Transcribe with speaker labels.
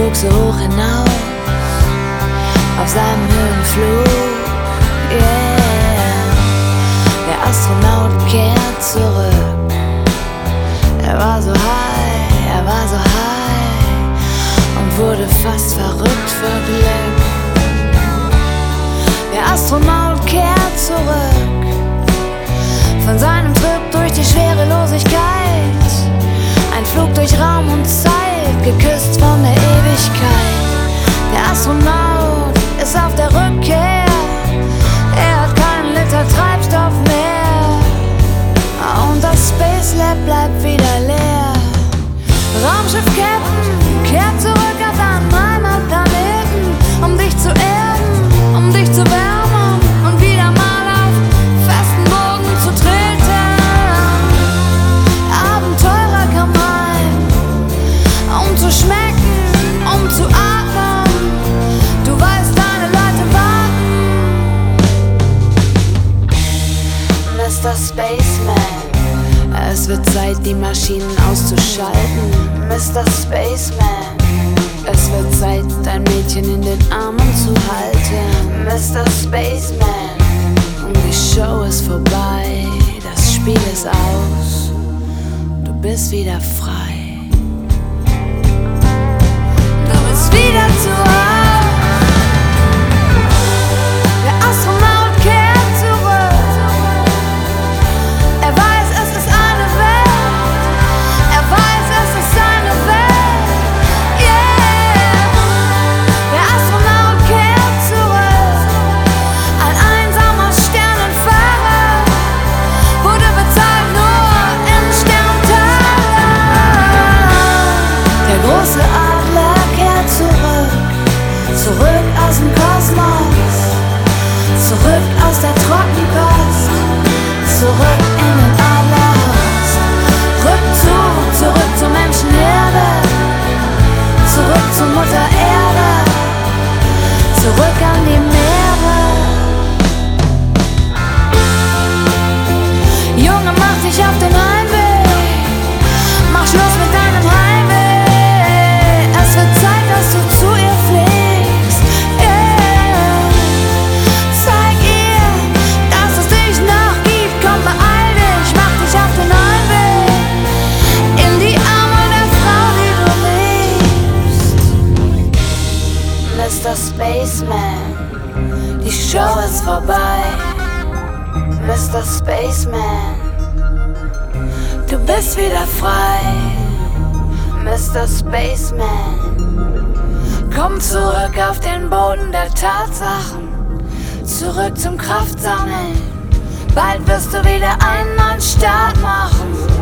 Speaker 1: flog so hoch hinaus auf seinem Höhenflug, yeah. Der Astronaut kehrt zurück. Er war so high und wurde fast verrückt vor Glück. Der Astronaut kehrt zurück von seinem Trip durch die Schwerelosigkeit. Ein Flug durch Raum und Zeit, geküsst von der Ewigkeit. Der Astronaut ist auf der Rückkehr. Er hat keinen Liter Treibstoff mehr. Und das Space Lab bleibt wieder leer. Raumschiff Captain kehrt zurück auf deinen Heimatplaneten, um dich zu erden, um dich zu wärmen und wieder mal auf festen Boden zu treten. Abenteurer kam heim, um zu schmecken, um zu atmen. Du weißt, deine Leute warten. Mr. Spaceman, es wird Zeit, die Maschinen auszuschalten. Mr. Spaceman, es wird Zeit, dein Mädchen in den Armen zu halten. Mr. Spaceman, und die Show ist vorbei, das Spiel ist aus, du bist wieder frei. Du bist wieder zu Hause. Der Astronaut kehrt zurück. Er weiß, es ist eine Welt. Er weiß, es ist seine Welt. Yeah. Der Astronaut kehrt zurück. Ein einsamer Sternenfahrer wurde bezahlt nur in Sterntagen. Der große Adler kehrt zurück. Zurück aus dem Kosmos. Zurück aus der Trockenkost. Zurück in den Adlerhorst. Zurück zur Menschenherde. Zurück zur Mutter Erde. Zurück an die Meere. Junge, mach dich auf den Heimweg. Mach Schluss mit deinem Heimweh. Es wird Zeit, dass du zu ihr fliegst. Yeah. Zeig ihr, dass es dich noch gibt. Komm, beeil dich, mach dich auf den Heimweg. In die Arme der Frau, die du liebst. Mr. Spaceman, die Show ist vorbei. Mr. Spaceman, du bist wieder frei. Mr. Spaceman, komm zurück auf den Boden der Tatsachen. Zurück zum Kraftsammeln. Bald wirst du wieder einen neuen Start machen.